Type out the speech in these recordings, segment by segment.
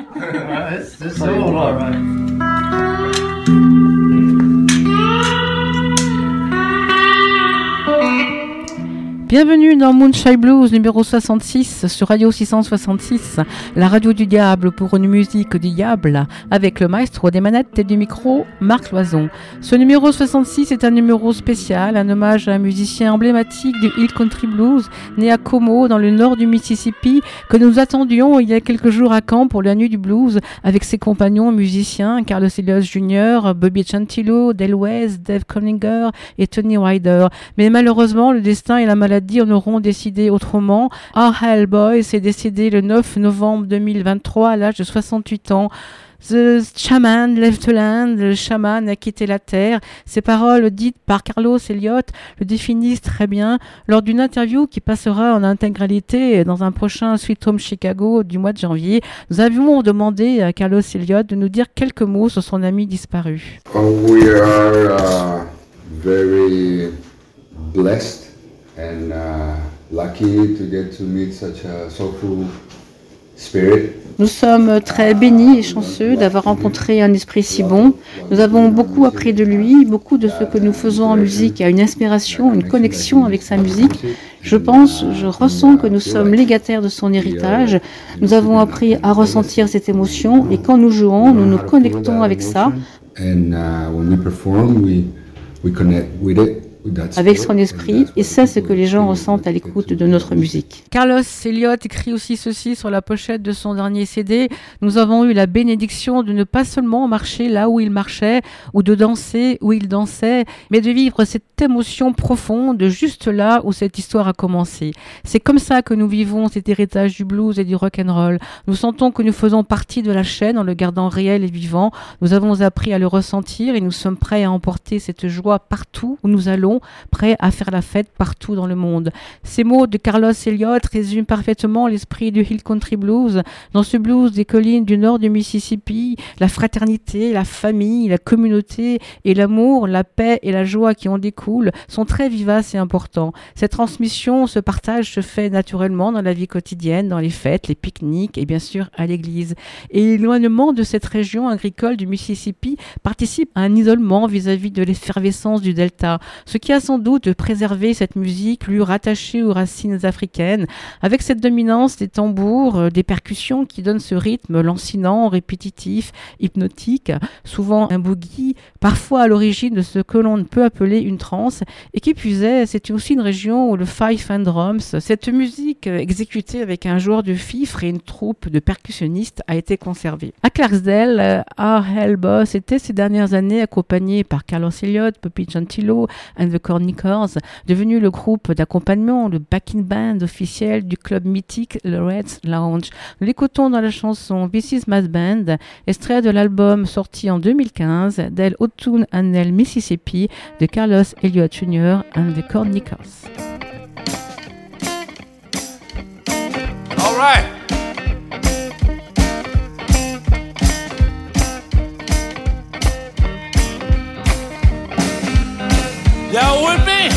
It's all right. Bienvenue dans Moonshine Blues numéro 66 sur Radio 666, la radio du diable pour une musique du diable, avec le maestro des manettes et du micro, Marc Loison. Ce numéro 66 est un numéro spécial, un hommage à un musicien emblématique du Hill Country Blues, né à Como, dans le nord du Mississippi, que nous attendions il y a quelques jours à Caen pour la nuit du blues, avec ses compagnons musiciens, Carlos Elliott Jr., Bobby Chantillo, Dale West, Dave Collinger et Tony Ryder. Mais malheureusement, le destin et la maladie en auront décidé autrement. R. Hell Boy s'est décédé le 9 novembre 2023 à l'âge de 68 ans. The Shaman left the land, le chaman a quitté la terre. Ces paroles dites par Carlos Elliott le définissent très bien lors d'une interview qui passera en intégralité dans un prochain Sweet Home Chicago du mois de janvier. Nous avions demandé à Carlos Elliott de nous dire quelques mots sur son ami disparu. We are very blessed and lucky to get to meet such a soulful spirit. Nous sommes très bénis et chanceux d'avoir rencontré un esprit si bon. Nous avons beaucoup appris de lui, beaucoup de ce que nous faisons en musique a une inspiration, une connexion avec sa musique. Je ressens que nous sommes légataires de son héritage. Nous avons appris à ressentir cette émotion et quand nous jouons, nous nous connectons avec ça. And when we perform, we connect with it. Avec son esprit, et c'est ce que les gens ressentent à l'écoute de notre musique. Carlos Elliott écrit aussi ceci sur la pochette de son dernier CD. Nous avons eu la bénédiction de ne pas seulement marcher là où il marchait, ou de danser où il dansait, mais de vivre cette émotion profonde juste là où cette histoire a commencé. C'est comme ça que nous vivons cet héritage du blues et du rock'n'roll. Nous sentons que nous faisons partie de la chaîne en le gardant réel et vivant. Nous avons appris à le ressentir et nous sommes prêts à emporter cette joie partout où nous allons, prêts à faire la fête partout dans le monde. Ces mots de Carlos Elliott résument parfaitement l'esprit du Hill Country Blues. Dans ce blues des collines du nord du Mississippi, la fraternité, la famille, la communauté et l'amour, la paix et la joie qui en découlent sont très vivaces et importants. Cette transmission, ce partage se fait naturellement dans la vie quotidienne, dans les fêtes, les pique-niques et bien sûr à l'église. Et l'éloignement de cette région agricole du Mississippi participe à un isolement vis-à-vis de l'effervescence du delta, ce qui a sans doute préservé cette musique plus rattachée aux racines africaines, avec cette dominance des tambours, des percussions qui donnent ce rythme lancinant, répétitif, hypnotique, souvent un boogie, parfois à l'origine de ce que l'on peut appeler une trance, et qui plus est, c'est aussi une région où le fife and drums, cette musique exécutée avec un joueur de fifre et une troupe de percussionnistes, a été conservée. À Clarksdale, R. Hell Boy était ces dernières années accompagné par Carlos Elliott, Bobby Chantillo and the Cornicors, devenu le groupe d'accompagnement, le backing band officiel du club mythique le Reds Lounge. Nous l'écoutons dans la chanson This Is My Band, extrait de l'album sorti en 2015 d'El Otun and El Mississippi de Carlos Elliott Jr. and the Cornicors. All right. Y'all with me?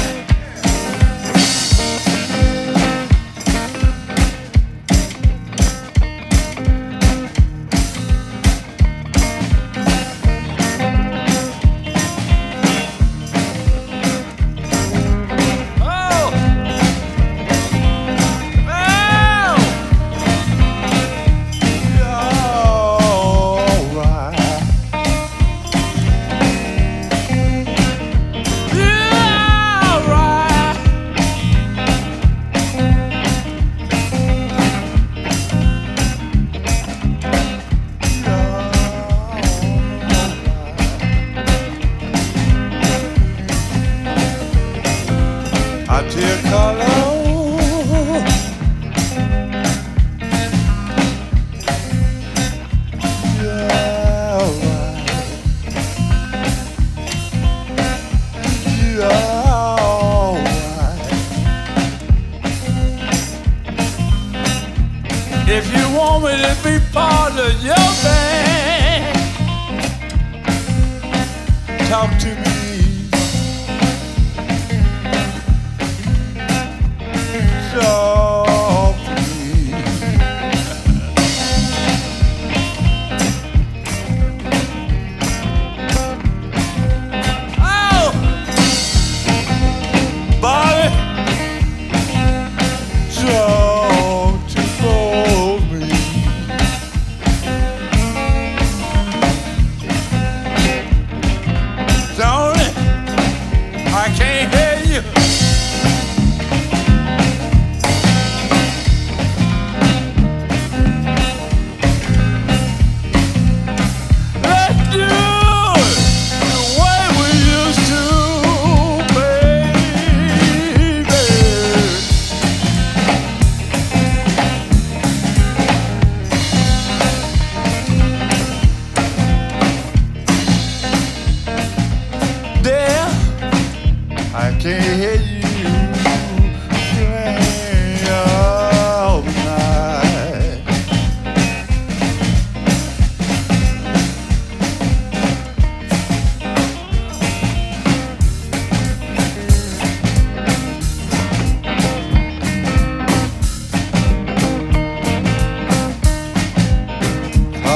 If you want me to be part of your band, talk to me. Talk to me.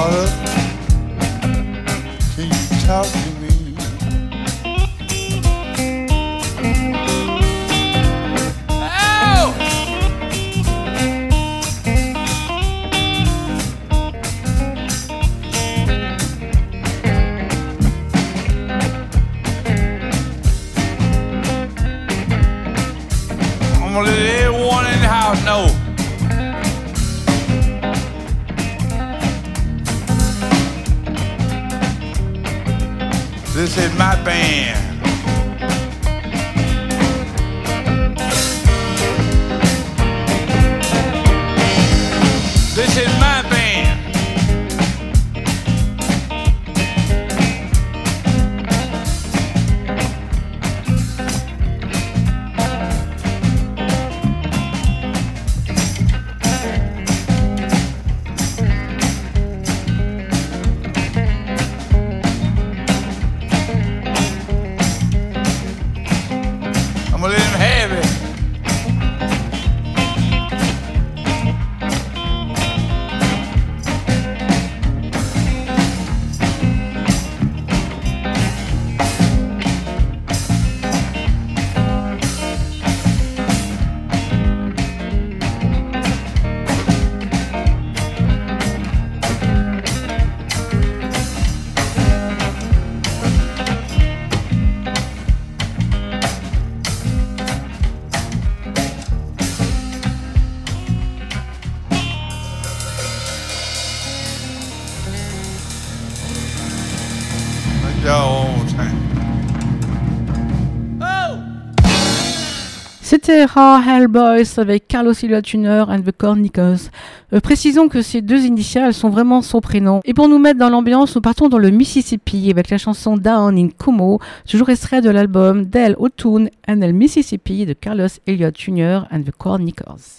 Mother, can you talk to me? I'm gonna let everyone in the house know. This is my band. This is my band. I'm gonna let him have it. Like that all the time. Oh! C'était How Hell Boys avec Carlos Silva Tuner and the Cornicos. Précisons que ces deux initiales sont vraiment son prénom. Et pour nous mettre dans l'ambiance, nous partons dans le Mississippi avec la chanson Down in Como, toujours extrait de l'album Del Otun and el Mississippi de Carlos Elliott Jr. and the Cornicos.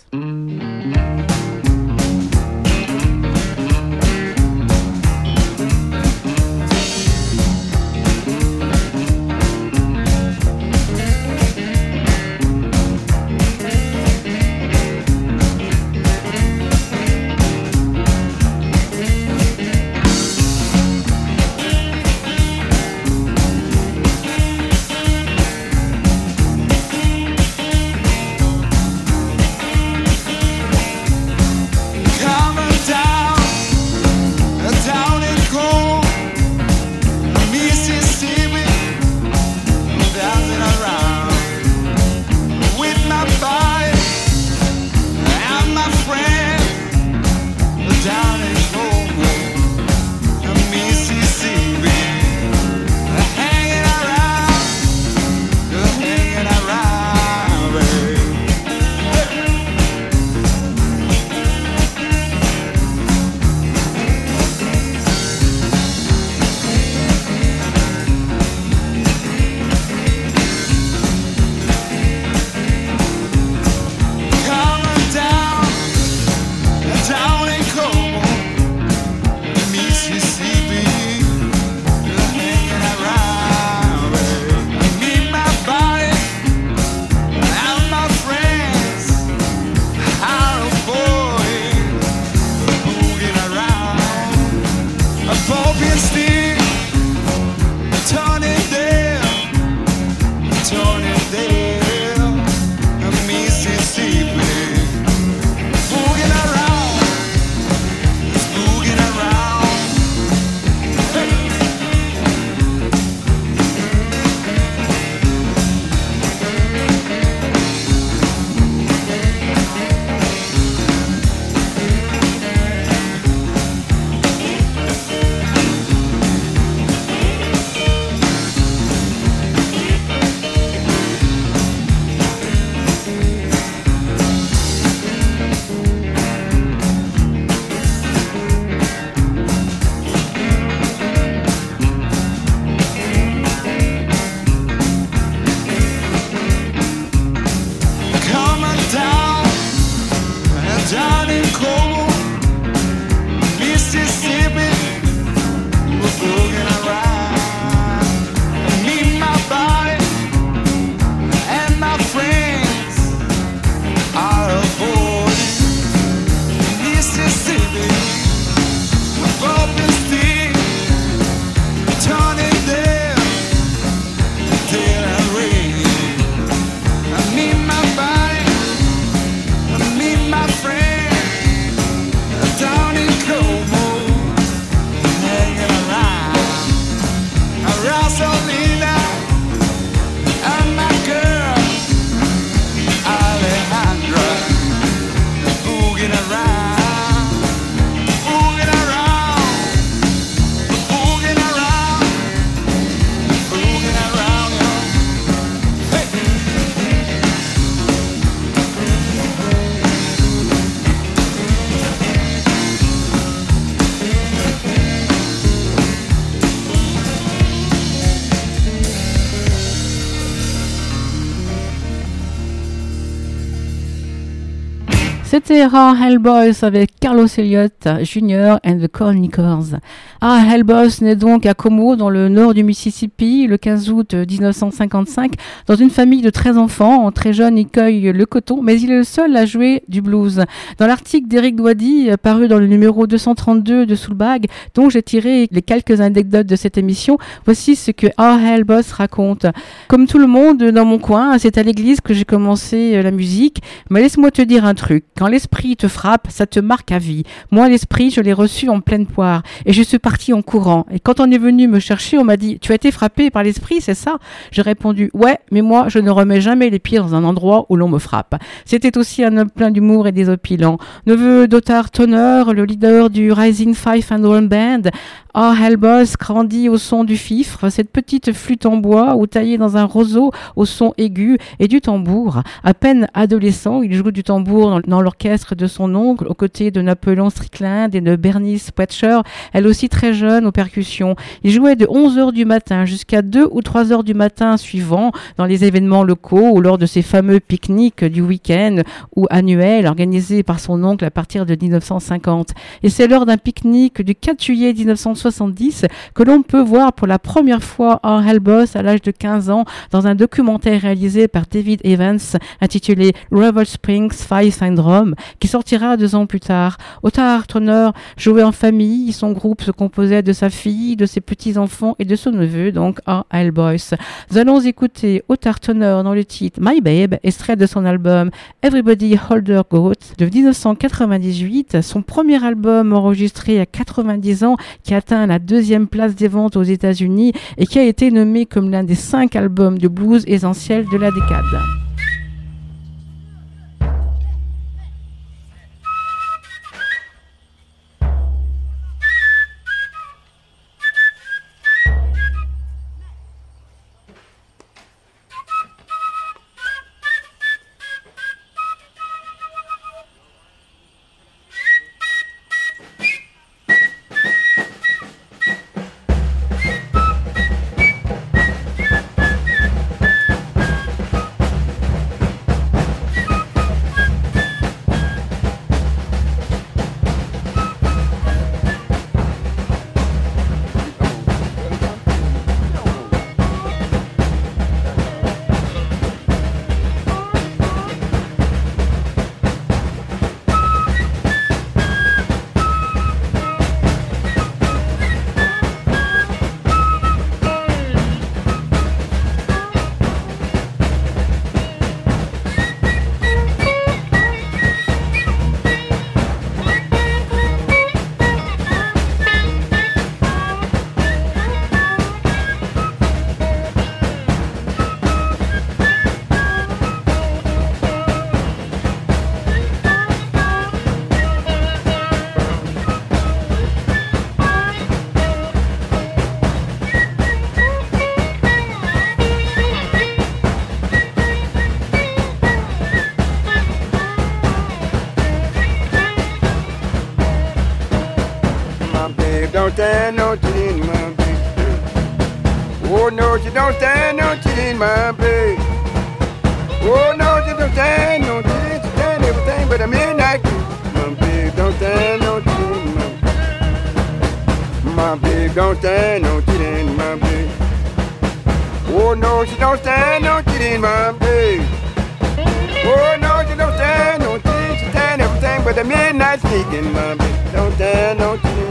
C'était Hellboys avec Carlos Elliott Jr. and the Cornicors. Hellboys naît donc à Como, dans le nord du Mississippi, le 15 août 1955, dans une famille de 13 enfants. Très jeune, il cueille le coton, mais il est le seul à jouer du blues. Dans l'article d'Éric Douady, paru dans le numéro 232 de Soulbag, dont j'ai tiré les quelques anecdotes de cette émission, voici ce que Hellboys raconte. Comme tout le monde dans mon coin, c'est à l'église que j'ai commencé la musique, mais laisse-moi te dire un truc. Quand l'esprit te frappe, ça te marque à vie. Moi, l'esprit, je l'ai reçu en pleine poire et je suis parti en courant. Et quand on est venu me chercher, on m'a dit « Tu as été frappé par l'esprit, c'est ça ?» J'ai répondu « Ouais, mais moi, je ne remets jamais les pieds dans un endroit où l'on me frappe. » C'était aussi un homme plein d'humour et désopilant. Neveu d'Ottar Toner, le leader du Rising 500 Band, Hellboys grandit au son du fifre, cette petite flûte en bois ou taillée dans un roseau au son aigu et du tambour. À peine adolescent, il joue du tambour dans l'orchestre de son oncle, aux côtés de Napoleon Strickland et de Bernice Wetcher, elle aussi très jeune aux percussions. Il jouait de 11h du matin jusqu'à 2 ou 3h du matin suivant dans les événements locaux ou lors de ces fameux pique-niques du week-end ou annuels organisés par son oncle à partir de 1950. Et c'est lors d'un pique-nique du 4 juillet 1970 que l'on peut voir pour la première fois Hellboys à l'âge de 15 ans dans un documentaire réalisé par David Evans intitulé Revel Springs Fire Syndrome, qui sortira 2 ans plus tard. Ottar Toner jouait en famille, son groupe se composait de sa fille, de ses petits-enfants et de son neveu, donc Hellboys. Nous allons écouter Ottar Toner dans le titre My Babe, extrait de son album Everybody Hold Their Goat de 1998, son premier album enregistré à 90 ans qui atteint la 2e place des ventes aux États-Unis et qui a été nommé comme l'un des 5 albums de blues essentiels de la décade. Don't stand no cheating, my baby. Oh no, you don't stand no cheating, my baby. Oh no, you don't stand no cheating. You stand everything but a midnight creep, my baby. Don't stand no cheating, my baby. Don't stand no cheating, my baby. Oh no, you don't stand no cheating, my baby. Oh no, you don't stand no cheating. You stand everything but a midnight sneaking, my baby. Don't stand no cheating.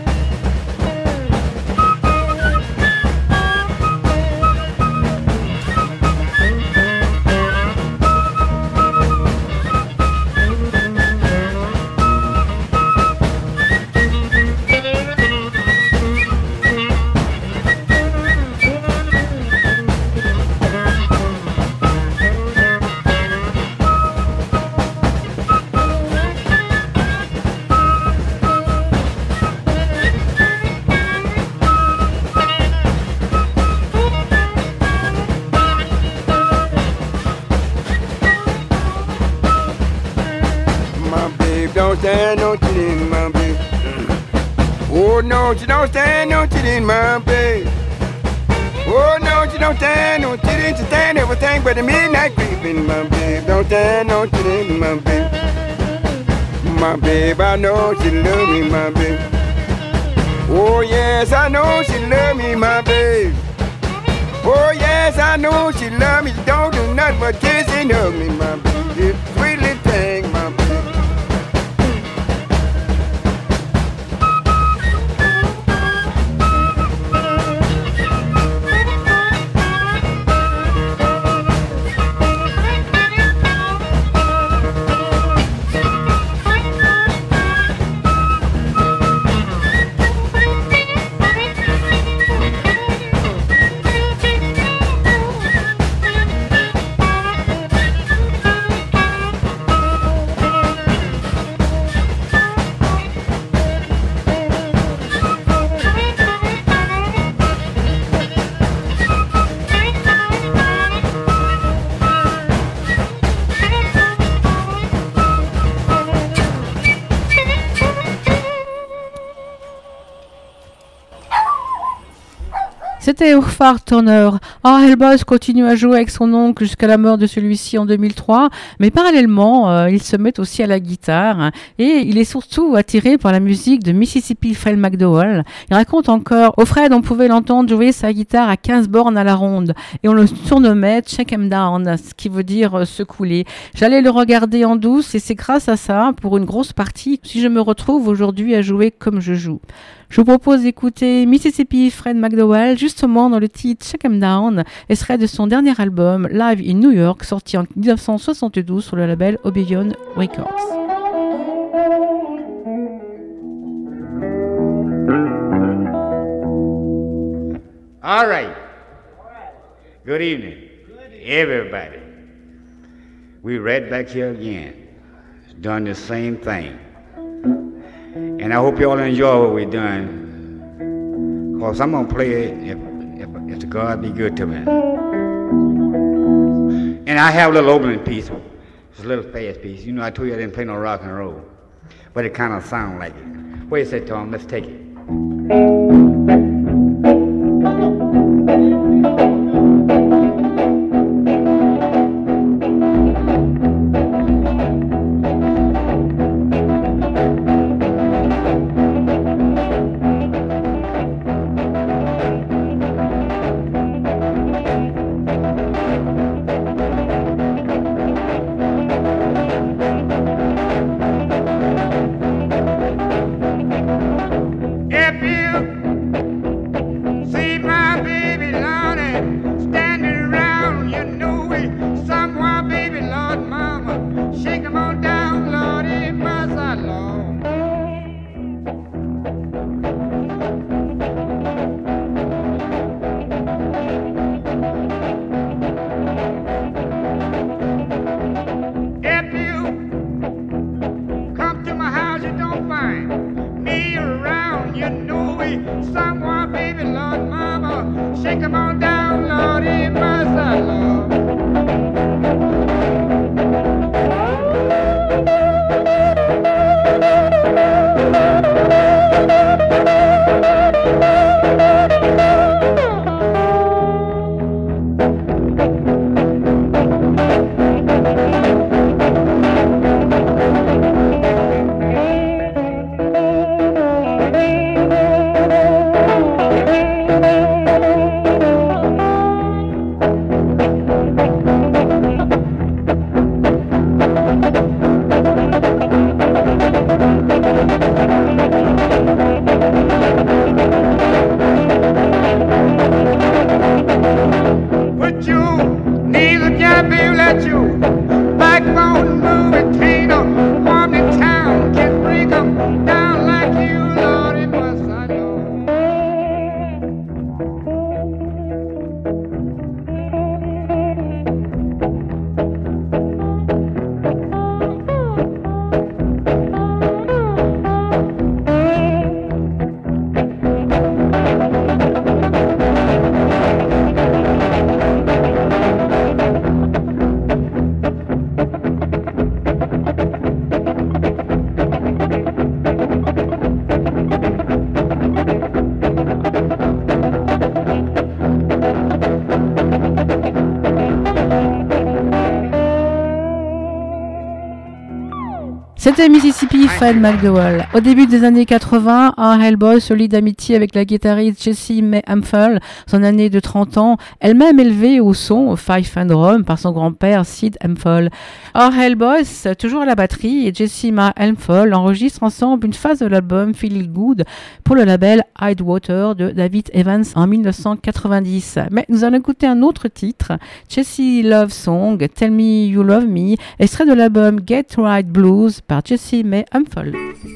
Don't stand no cheating, my baby. Oh no, you don't stand no cheating, my baby. Oh no, you don't stand no cheating. You stand everything but the midnight creeping, my baby. Don't stand no cheating, my baby. my babe, I know she love me, my babe. Oh yes, I know she love me, my babe. Oh yes, I know she love me. She don't do nothing but kiss and hug me, my babe. It's sweet little thing, my babe. C'était Urfar Turner. Elbaz continue à jouer avec son oncle jusqu'à la mort de celui-ci en 2003, mais parallèlement, il se met aussi à la guitare et il est surtout attiré par la musique de Mississippi Fred McDowell. Il raconte encore: au Fred, on pouvait l'entendre jouer sa guitare à 15 bornes à la ronde et on le surnommait Check 'em Down, ce qui veut dire se couler. J'allais le regarder en douce et c'est grâce à ça, pour une grosse partie, si je me retrouve aujourd'hui à jouer comme je joue. Je vous propose d'écouter Mississippi Fred McDowell justement dans le titre Check 'em Down, extrait de son dernier album Live in New York, sorti en 1972 sur le label Oblivion Records. All right. Good evening, everybody. We're right back here again, done the same thing. And I hope you all enjoy what we're doing, because I'm going to play it if the God be good to me. And I have a little opening piece. It's a little fast piece. You know, I told you I didn't play no rock and roll, but it kind of sounds like it. What do you say, Tom? Let's take it. C'était Mississippi Fred McDowell. Au début des années 80, R.L. Boyce se lie d'amitié avec la guitariste Jessie May Amphley, son année de 30 ans, elle-même élevée au son fife and drum par son grand-père Sid Amphley. R.L. Boyce, toujours à la batterie, et Jessie May Amphley enregistrent ensemble une phase de l'album Feel Good pour le label Hidewater de David Evans en 1990. Mais nous allons écouter un autre titre, Jessie Love Song, Tell Me You Love Me, extrait de l'album Get Right Blues par Jessie May Amphley.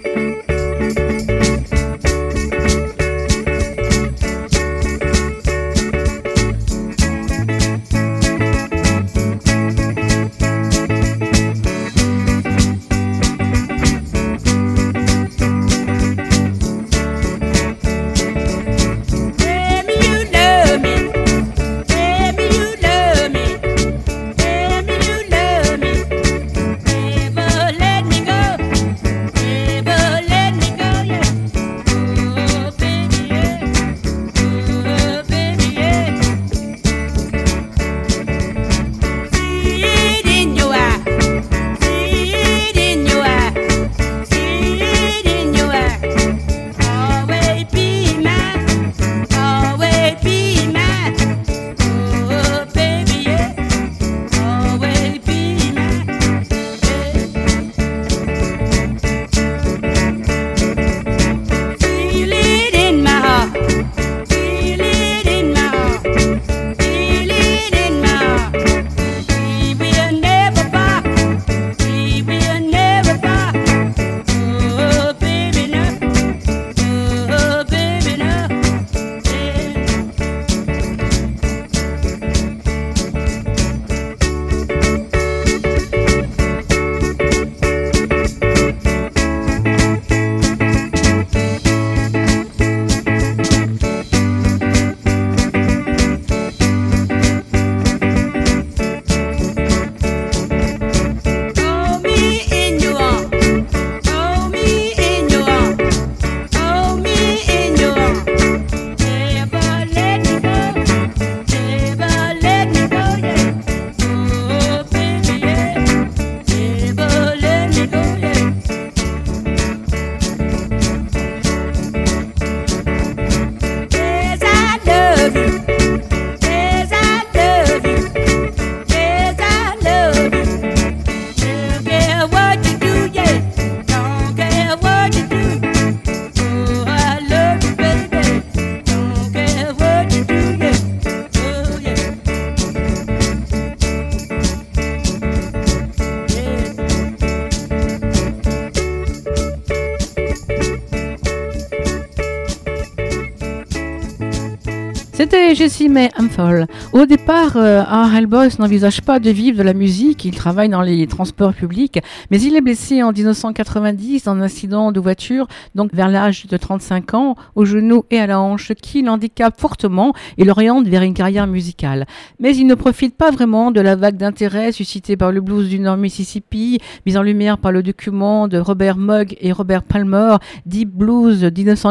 C'était Jessie May Amphley. Au départ, R.L. Boyce n'envisage pas de vivre de la musique, il travaille dans les transports publics, mais il est blessé en 1990 dans un accident de voiture, donc vers l'âge de 35 ans, au genou et à la hanche, qui l'handicape fortement et l'oriente vers une carrière musicale. Mais il ne profite pas vraiment de la vague d'intérêt suscitée par le blues du Nord Mississippi, mise en lumière par le document de Robert Moog et Robert Palmer, Deep Blues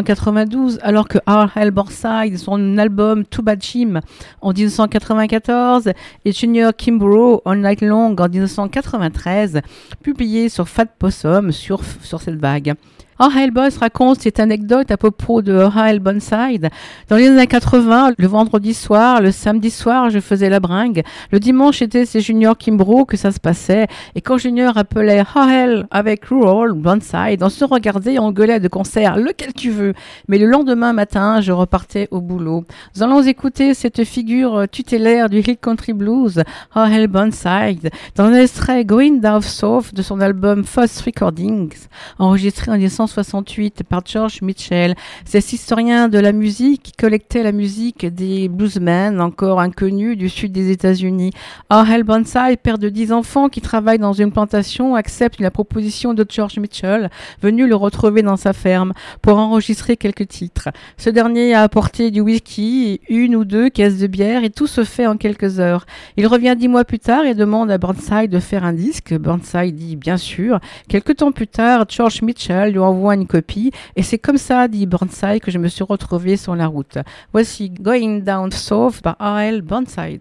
1992, alors que R.L. Burnside, son album Too Bad Jim en 1994 et Junior Kimbrough All Night Long en 1993, publié sur Fat Possum sur cette vague. R.L. Boyce raconte cette anecdote à propos de R.L. Burnside. Dans les années 80, le vendredi soir, le samedi soir, je faisais la bringue. Le dimanche, c'était chez Junior Kimbrough que ça se passait. Et quand Junior appelait R.L. avec Rural Burnside, on se regardait et on gueulait de concert, lequel tu veux. Mais le lendemain matin, je repartais au boulot. Nous allons écouter cette figure tutélaire du Hill Country Blues, R.L. Burnside, dans un extrait Going Down South de son album First Recordings, enregistré en 1968 par George Mitchell. Cet historien de la musique qui collectait la musique des bluesmen encore inconnus du sud des États-Unis. R.L. Burnside, père de 10 enfants qui travaille dans une plantation, accepte la proposition de George Mitchell, venu le retrouver dans sa ferme pour enregistrer quelques titres. Ce dernier a apporté du whisky, 1 ou 2 caisses de bière et tout se fait en quelques heures. Il revient 10 mois plus tard et demande à Burnside de faire un disque. Burnside dit bien sûr. Quelques temps plus tard, George Mitchell lui envoie une copie et c'est comme ça, dit Burnside, que je me suis retrouvé sur la route. Voici Going Down South par R.L. Burnside.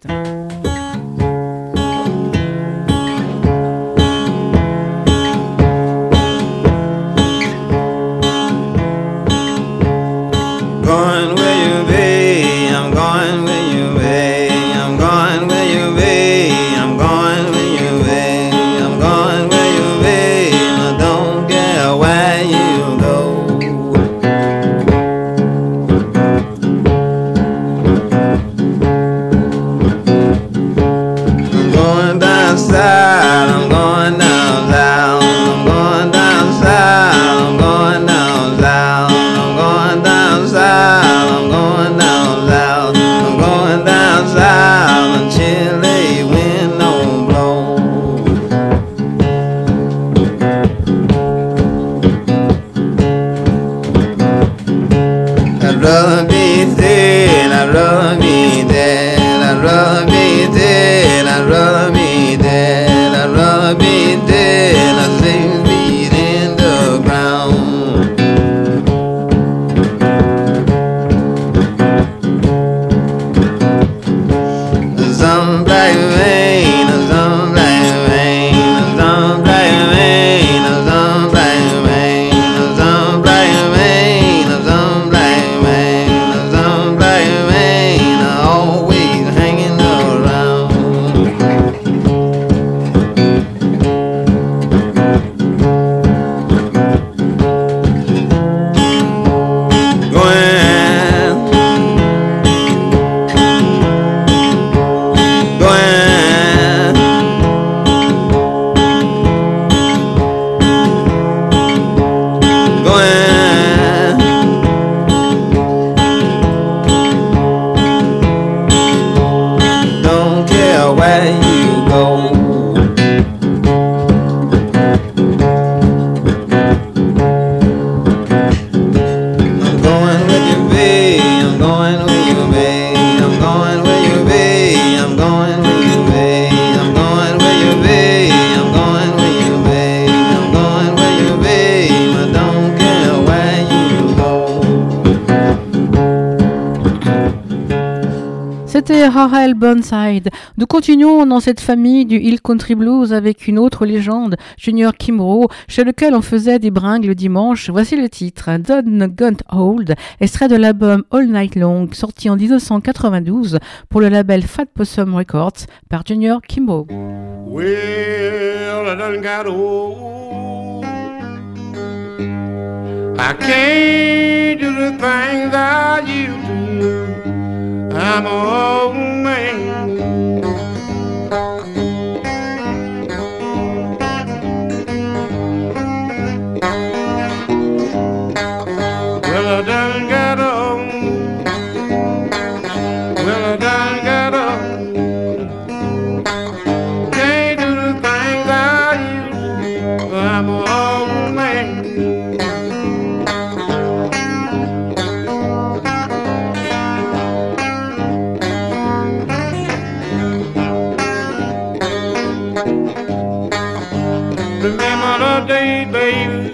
C'était R.L. Burnside. Nous continuons dans cette famille du Hill Country Blues avec une autre légende, Junior Kimbrough, chez lequel on faisait des bringues le dimanche. Voici le titre, Don't Get Old, extrait de l'album All Night Long, sorti en 1992 pour le label Fat Possum Records par Junior Kimbrough. Well, I done got old. I can't do the things I used to. I'm an old man. Well, I done got old. Well, I done got old. Can't do the things I used to. I'm an old man. Remember the day, baby,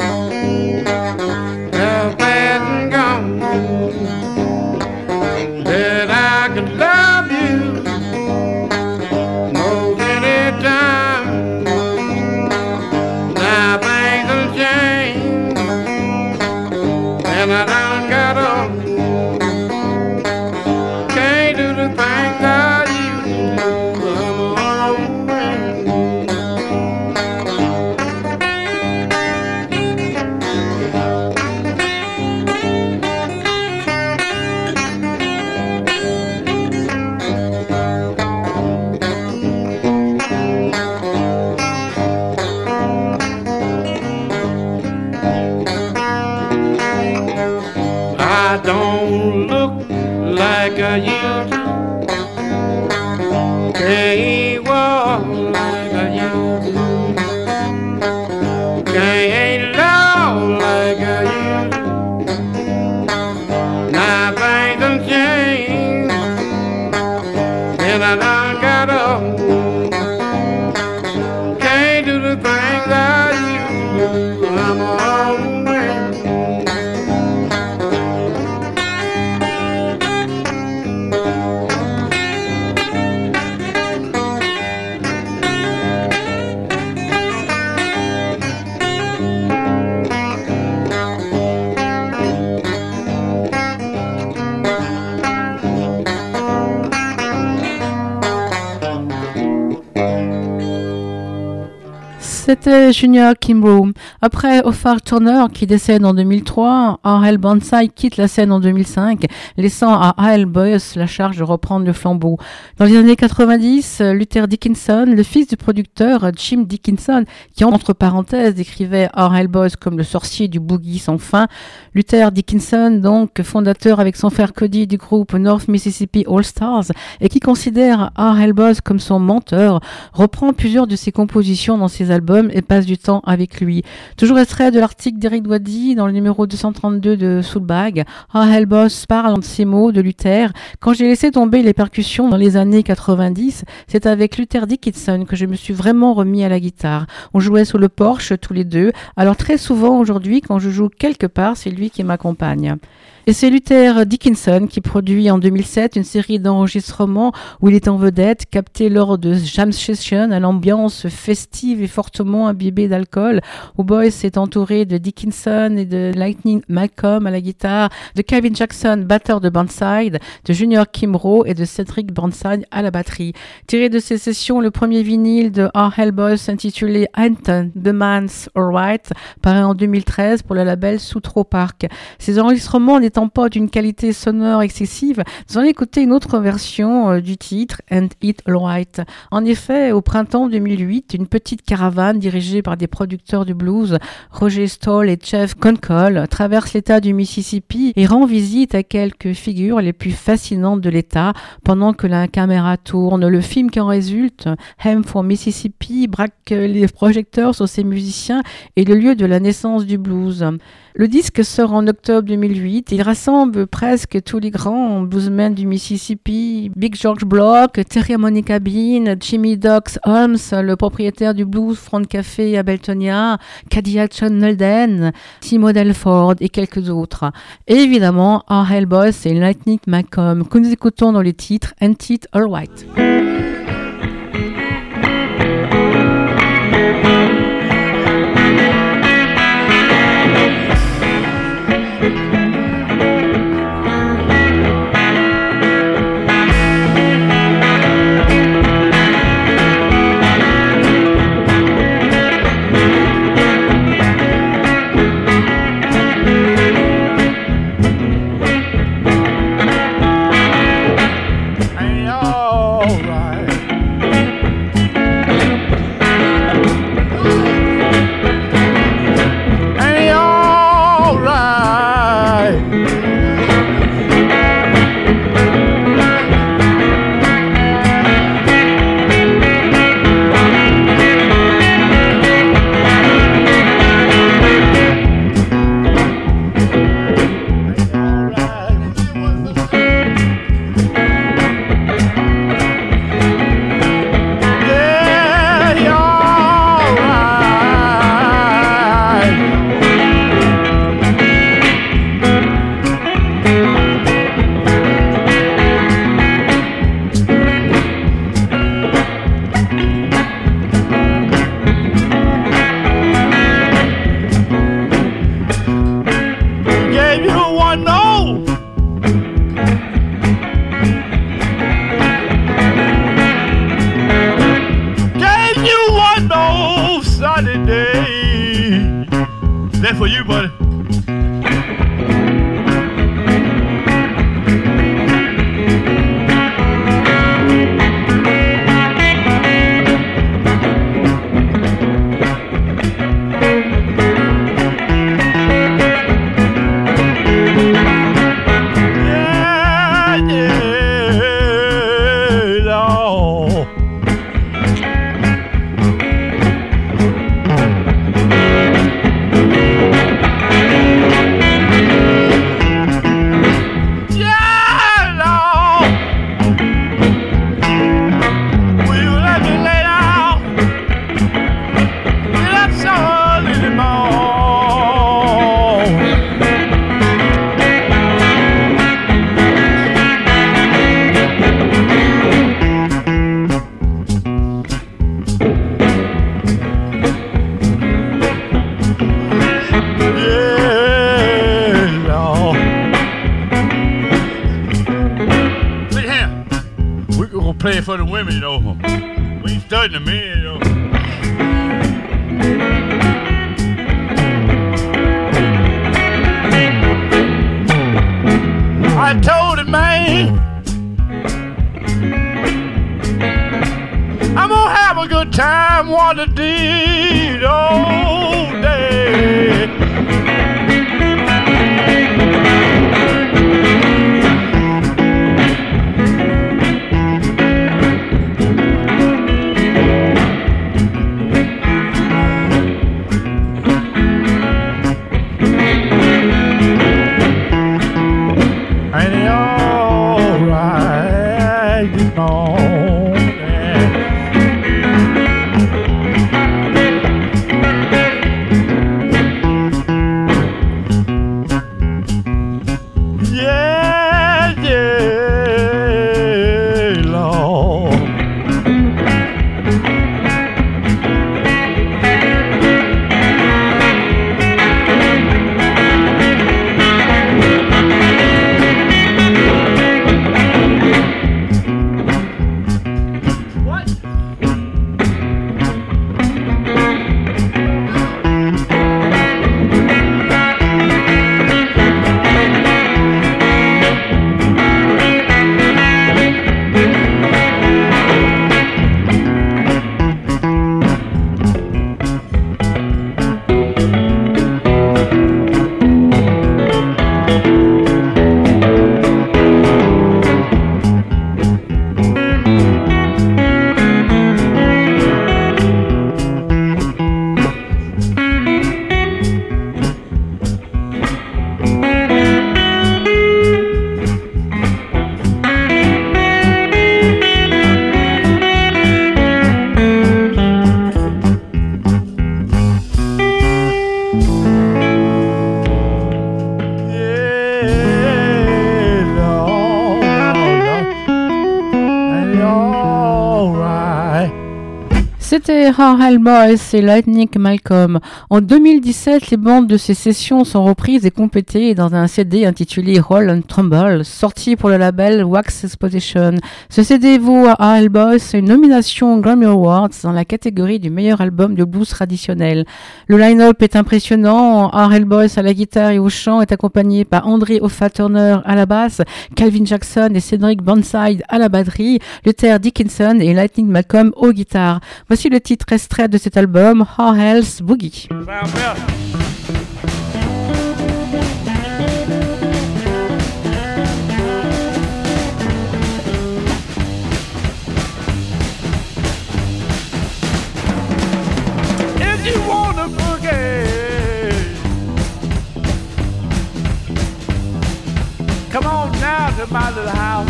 how fast and gone, that I could love you more than any time. Now things have changed, and I done got old. Can't do the things I used to do. I'm an old man. I don't look like I used to. Can't walk like I used to. Can't laugh like I used to. Now things done changed, and I done got old. Can't do the things I used to. I'm an old man. C'était Junior Kimbrough. Après Ophar Turner qui décède en 2003, R.L. Burnside quitte la scène en 2005, laissant à A.L. Boyce la charge de reprendre le flambeau. Dans les années 90, Luther Dickinson, le fils du producteur Jim Dickinson, qui entre parenthèses décrivait R.L. Boyce comme le sorcier du boogie sans fin, Luther Dickinson, donc fondateur avec son frère Cody du groupe North Mississippi All Stars et qui considère R.L. Boyce comme son menteur, reprend plusieurs de ses compositions dans ses albums et passe du temps avec lui. Toujours extrait de l'article d'Eric Doidy dans le numéro 232 de Soulbag, R.L. Boyce parle de ces mots de Luther. Quand j'ai laissé tomber les percussions dans les années 90, c'est avec Luther Dickinson que je me suis vraiment remis à la guitare. On jouait sous le porche tous les deux, alors très souvent aujourd'hui quand je joue quelque part, c'est lui qui m'accompagne. Et c'est Luther Dickinson qui produit en 2007 une série d'enregistrements où il est en vedette, capté lors de jam sessions à l'ambiance festive et fortement imbibée d'alcool, où Boyce est entouré de Dickinson et de Lightning Malcolm à la guitare, de Kevin Jackson, batteur de Burnside, de Junior Kimbrough et de Cedric Burnside à la batterie. Tiré de ces sessions, le premier vinyle de R.L. Boyce intitulé Anton, The Man's Alright, paraît en 2013 pour le label Sutro Park. Ces enregistrements n'étant pas d'une qualité sonore excessive, nous allons écouter une autre version du titre And It Alright. En effet, au printemps 2008, une petite caravane dirigée par des producteurs de blues, Roger Stoll et Jeff Conkle, traverse l'État du Mississippi et rend visite à quelques figures les plus fascinantes de l'État pendant que la caméra tourne. Le film qui en résulte, Hem for Mississippi, braque les projecteurs sur ces musiciens et le lieu de la naissance du blues. Le disque sort en octobre 2008. Il rassemble presque tous les grands bluesmen du Mississippi, Big George Block, Terry Monica Bean, Jimmy Dox Holmes, le propriétaire du Blues Front Sound Café à Beltonia, Cadillac John Nolden, Timo Delford et quelques autres. Et évidemment, R.L. Boss et Lightning McComb, que nous écoutons dans les titres Ain't It All Right. For you, buddy. For the women, you know. We ain't studying the men, you know. I told him, man, I'm gonna have a good time, what a deed all day. C'était Hell Boys et Lightning Malcolm. En 2017, les bandes de ces sessions sont reprises et complétées dans un CD intitulé Roll and Trumble, sorti pour le label Wax Exposition. Ce CD vaut à Hell Boys une nomination Grammy Awards dans la catégorie du meilleur album de blues traditionnel. Le line-up est impressionnant. Hell Boys à la guitare et au chant est accompagné par André Offa-Turner à la basse, Calvin Jackson et Cedric Burnside à la batterie, Luther Dickinson et Lightning Malcolm aux guitares. Voici le titre extrait de cet album, How Hell's Boogie. If you wanna boogie, come on down to my little house.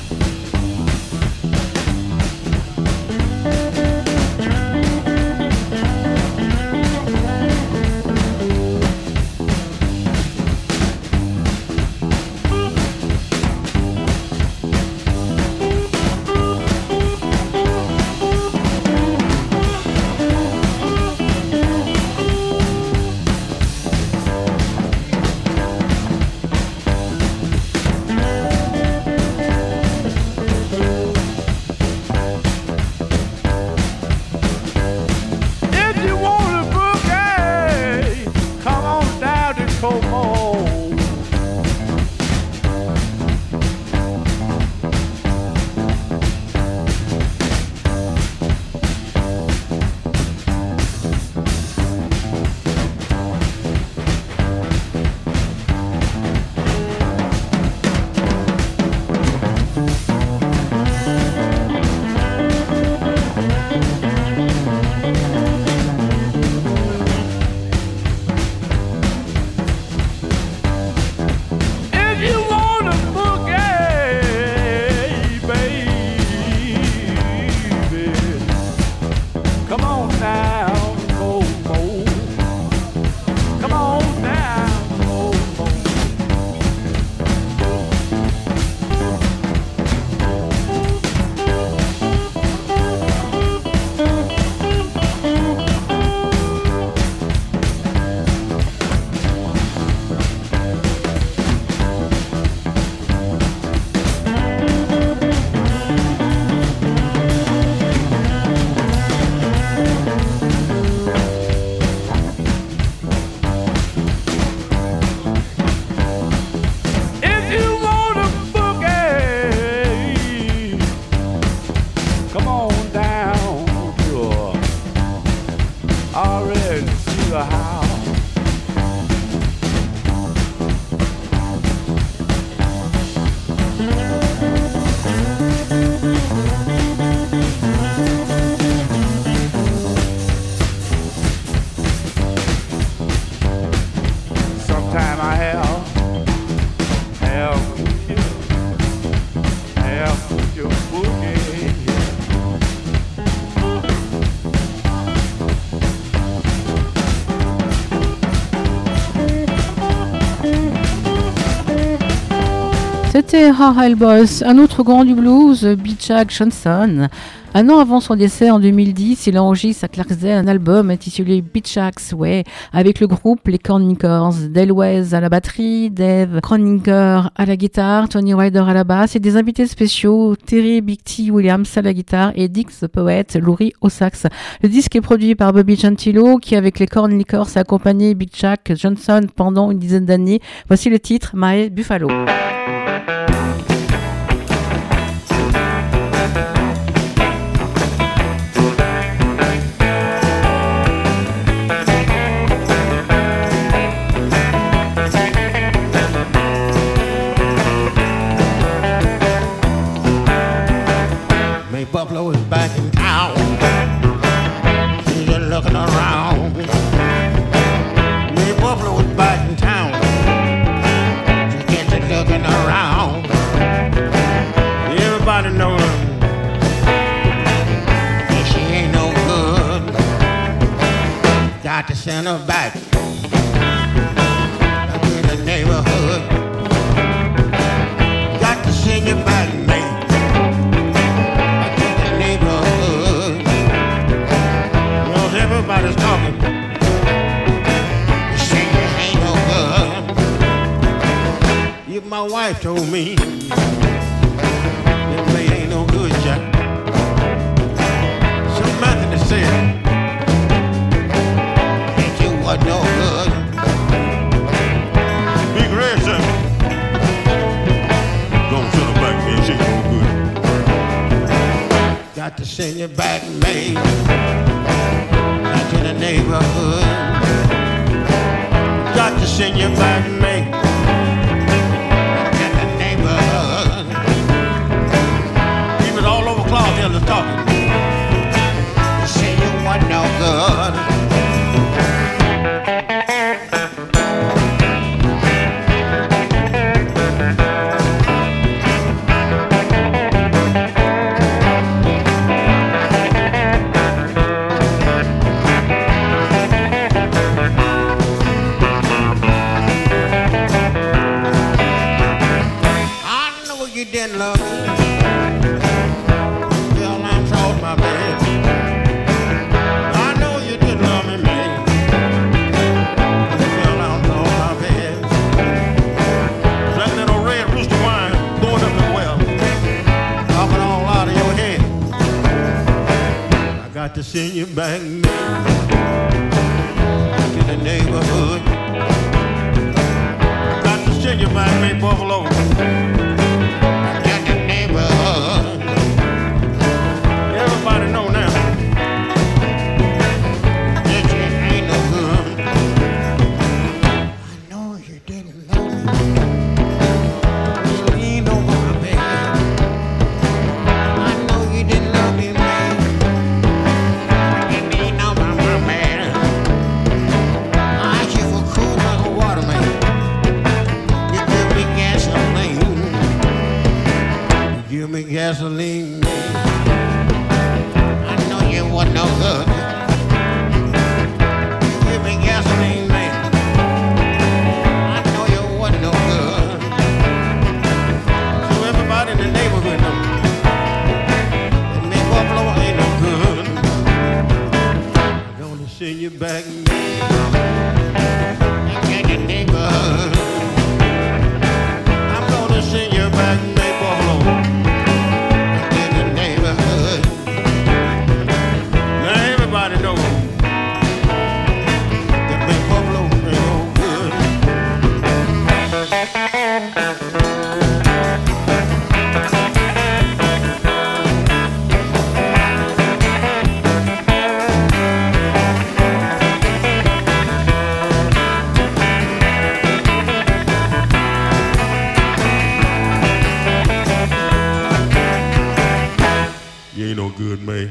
C'était Hell Boys, un autre grand du blues, Beechak Johnson. Un an avant son décès en 2010, il enregistre à Clarksdale un album intitulé Beechak's Way avec le groupe Les Corninkers, Dale West à la batterie, Dave Croninger à la guitare, Tony Ryder à la basse et des invités spéciaux, Terry Big T Williams à la guitare et Dick the Poet Lurie au sax. Le disque est produit par Bobby Gentilo qui avec les Corninkers a accompagné Beechak Johnson pendant une dizaine d'années. Voici le titre My Buffalo. Buffalo is back in town. She's just looking around. May Buffalo is back in town. She's just looking around. Everybody knows that she ain't no good. Got to send her back in the neighborhood. Got to send you back, man. told me that play ain't no good, Jack. Some Methodist said that you wasn't no good. Big Red said, gonna send her back to me, she ain't no good. Got to send you back, man, back to the neighborhood. Got to send you back, man, back to the neighborhood. People all over Clark Hill is talking. They say you wasn't no good. Didn't love me. Well, I'm told my bad. I know you didn't love me, man. Well, I'm told my bad. Drank that old red rooster wine, going up the well, talking all out of your head. I got to send you back, man, to the neighborhood. Got to send you back, man, Buffalo. Everybody know now that you ain't no good. I know you didn't love me. You leaned over my bed. I know you didn't love me, man. You leaned over my bed. I asked you for cool like a water, man. You give me gasoline. You give me gasoline, man. Wasn't no good. Give me gasoline, man. I know you wasn't no good. So everybody in the neighborhood knows that me Buffalo ain't no good. I'm gonna send you back, man, to the neighborhood. I'm gonna send you back, man, Buffalo. Everybody know that big Buffalo ain't no good. You ain't no good, man.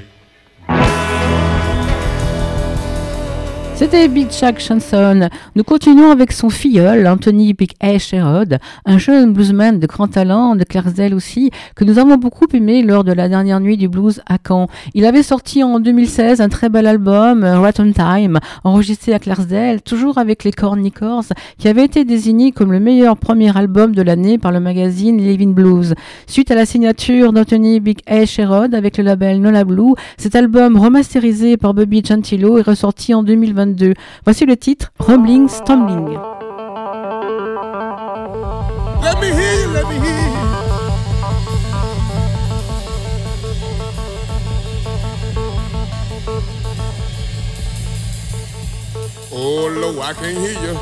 C'était Big Jack Johnson. Nous continuons avec son filleul, Anthony Big A. Sherrod, un jeune bluesman de grand talent, de Clarksdale aussi, que nous avons beaucoup aimé lors de la dernière nuit du blues à Caen. Il avait sorti en 2016 un très bel album, Right on Time, enregistré à Clarksdale, toujours avec les Cornicors, qui avait été désigné comme le meilleur premier album de l'année par le magazine Living Blues. Suite à la signature d'Anthony Big A. Sherrod avec le label Nola Blue, cet album remasterisé par Bobby Gentilo est ressorti en 2022. Voici le titre Rumbling Stumbling. Let me hear you, let me hear you. Oh Lord, I can't hear you.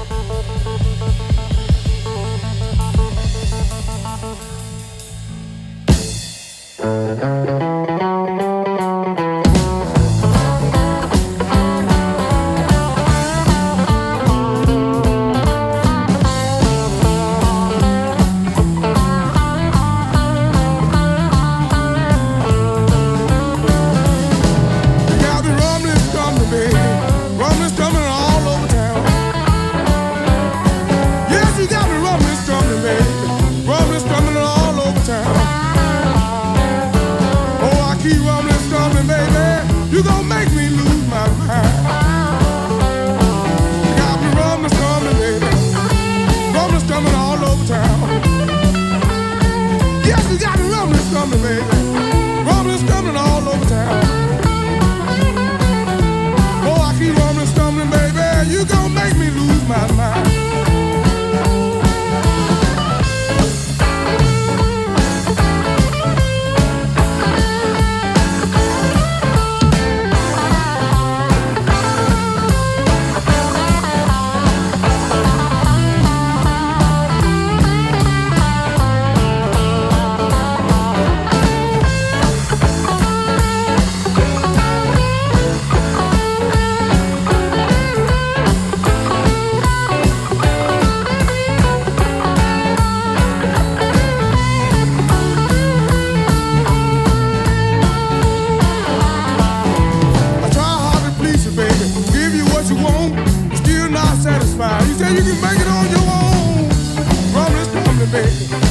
You gon' make me lose my mind. You got me rumbling, stumbling, baby. Rumbling, stumbling all over town. Yes, you got me rumbling, stumbling, baby. Rumbling, stumbling all over town. Oh, I keep rumbling, stumbling, baby. You gon' make me lose my mind.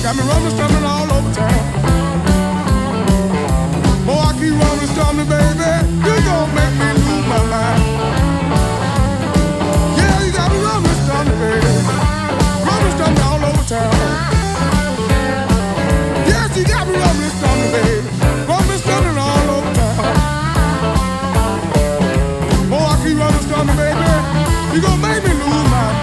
got me running, stumbling all over town. Boy, I keep running, stumbling, baby, you gon' make me lose my mind. Yeah, you got me running, stumbling, baby, running, stumbling all over town. Yes, you got me running, stumbling, baby, running, stumbling all over town. Boy, I keep running, stumbling, baby, you gon' make me lose my mind.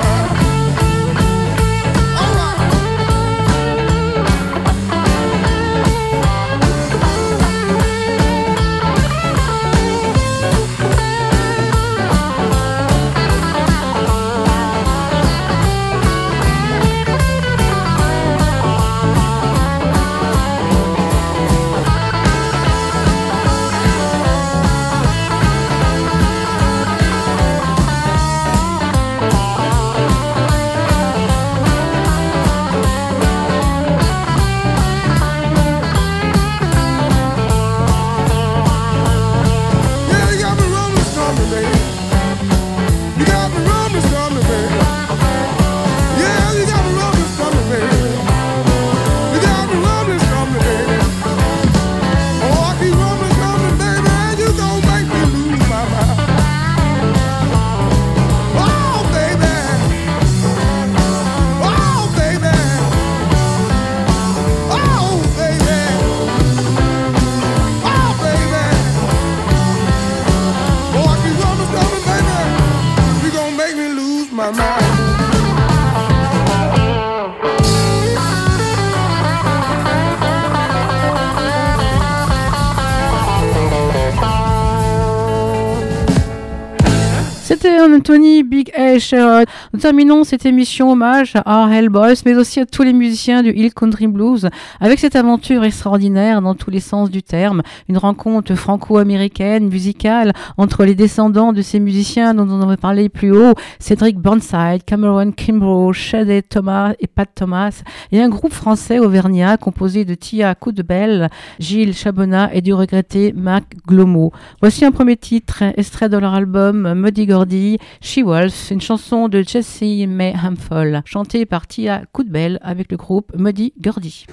C'était Anthony Big A Sherrod. Nous terminons cette émission hommage à R.L. Boyce, mais aussi à tous les musiciens du Hill Country Blues, avec cette aventure extraordinaire dans tous les sens du terme, une rencontre franco-américaine, musicale, entre les descendants de ces musiciens dont on avait parlé plus haut, Cedric Burnside, Cameron Kimbrough, Shadé Thomas et Pat Thomas, et un groupe français auvergnat composé de Tia Coudebel, Gilles Chabonnat et du regretté Marc Glomo. Voici un premier titre, extrait de leur album Muddy Gordy, She Wolf, une chanson de Jesse May Hampfall, chantée par Tia Coudebel avec le groupe Muddy Gordy.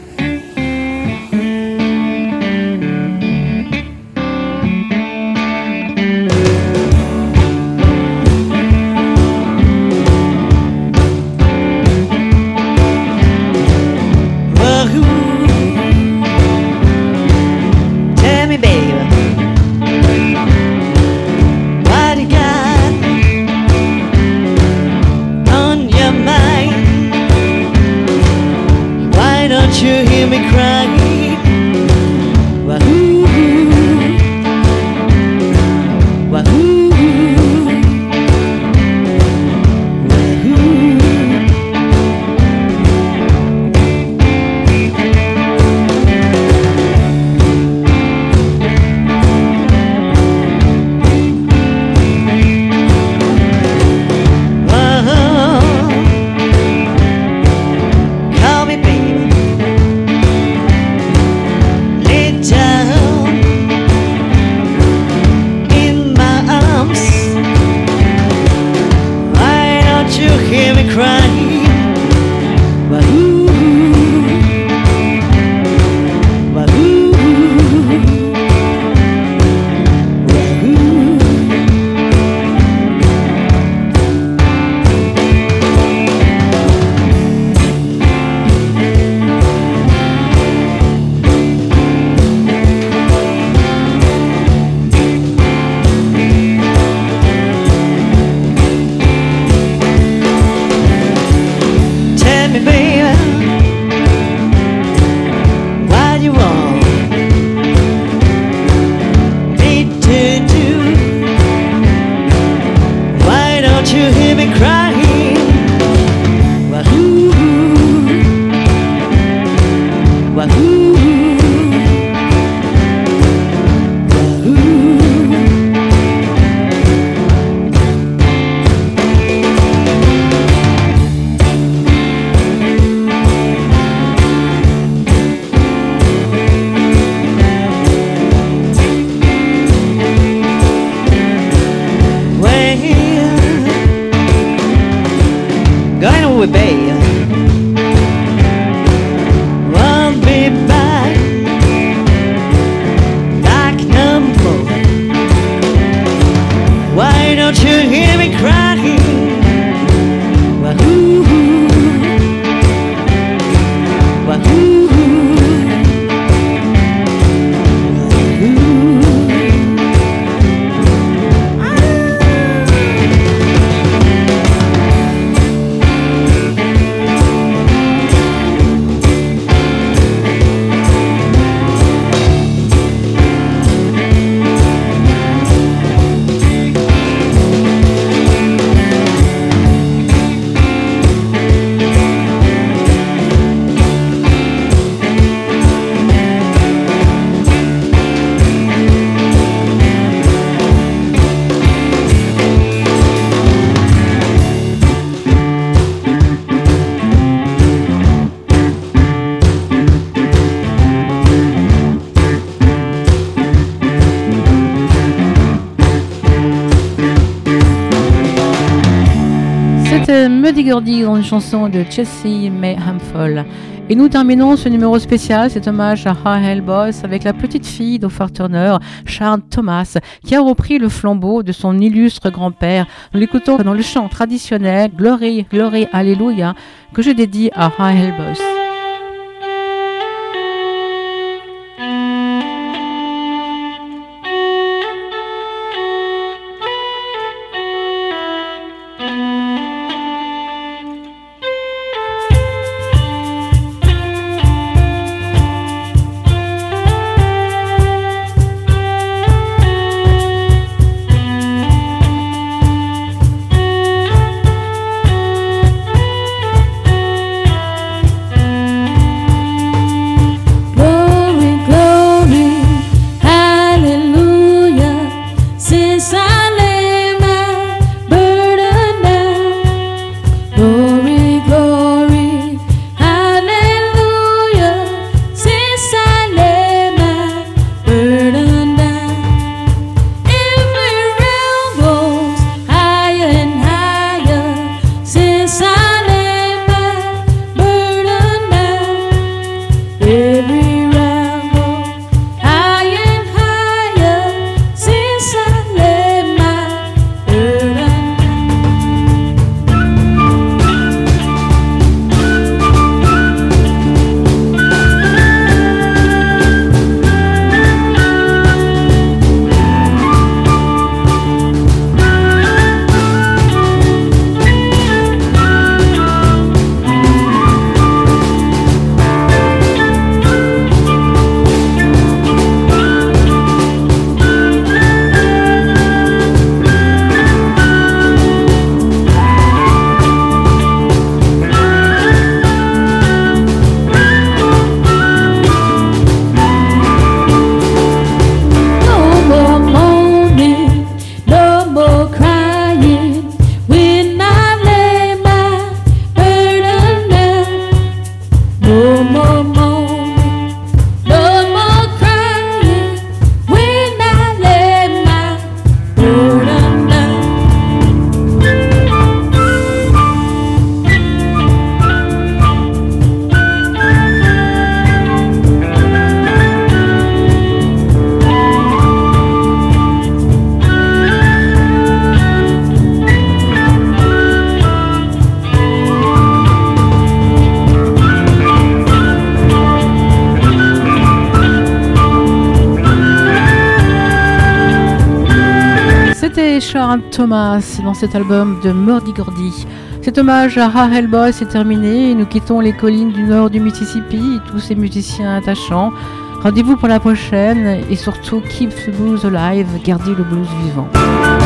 You hear me cry? Wahoo, wahoo, wahoo. Call me baby. Hear me crying, wahoo, wahoo, wahoo. Murdy-Gurdy dans une chanson de Chelsea May Hampfall. Et nous terminons ce numéro spécial, cet hommage à Hell Boss, avec la petite fille d'Offar Turner, Sharon Thomas, qui a repris le flambeau de son illustre grand-père. Nous l'écoutons dans le chant traditionnel Glory, Glory, Alléluia, que je dédie à Hell Boss. Sharon Thomas dans cet album de Murdy-Gurdy. Cet hommage à Hell Boss est terminé et nous quittons les collines du nord du Mississippi et tous ces musiciens attachants. Rendez-vous pour la prochaine et surtout keep the blues alive, gardez le blues vivant.